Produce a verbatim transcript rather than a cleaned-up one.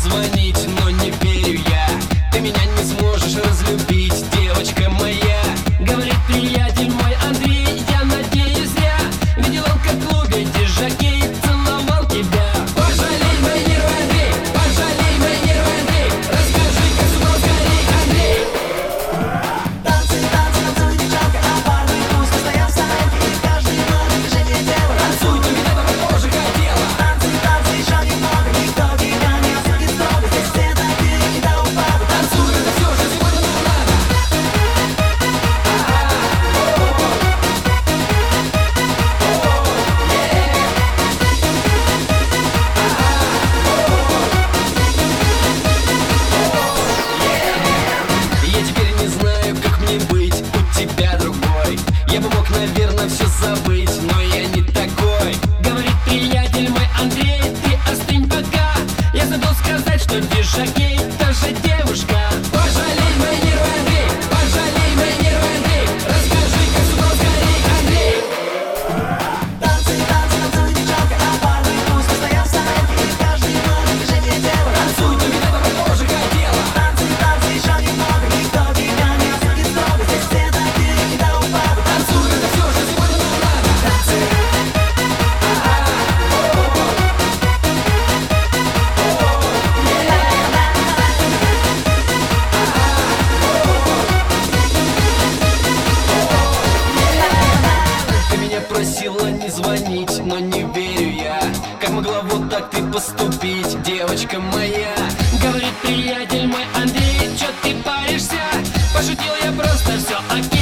звонить, но не верю я. Ты меня не сможешь разлюбить, девочка моя. Говорит приятель мой Андрей, я надеюсь зря. Видел он, как в клубе дежакей целовал тебя. Пожалей мои нервы, Андрей, пожалей мои нервы, Андрей. Расскажи, как с ума скорей, Андрей. Танцы, танцы, танцуй, девчонка, а парни пусть постоят в сторонке. И каждый новое движение делает. Танцуй, ты меня давно тоже хотела. Танцы, танцы, еще немного, никто тебя не осудит строго. Здесь все такие и до упаду. Танцуй, это все же сегодня нам надо. Я теперь не знаю, как мне быть, у тебя другой. Я бы мог, наверное, все забыть, но я не такой. Говорит приятель мой Андрей, ты остынь пока. Я забыл сказать, что дежакей тоже девушка. Пожалей мои нервы, Андрей, пожалей мои нервы, Андрей. Расскажи, как с ума скорей, Андрей. Танцы, танцы, танцуй, девчонка, а парни пусть постоят в сторонке. И каждый новое движение делает. Танцуй, ты меня давно тоже хотела. Танцы, танцы, еще немного, никто тебя не осудит строго. Здесь все такие и до упаду. Танцуй, это все же сегодня нам надо. Танцы. Ты меня просила не звонить, но не верю я. Как могла вот так ты поступить, девочка моя? Говорит приятель мой Андрей, чё ты паришься? Пошутил я просто, все окей.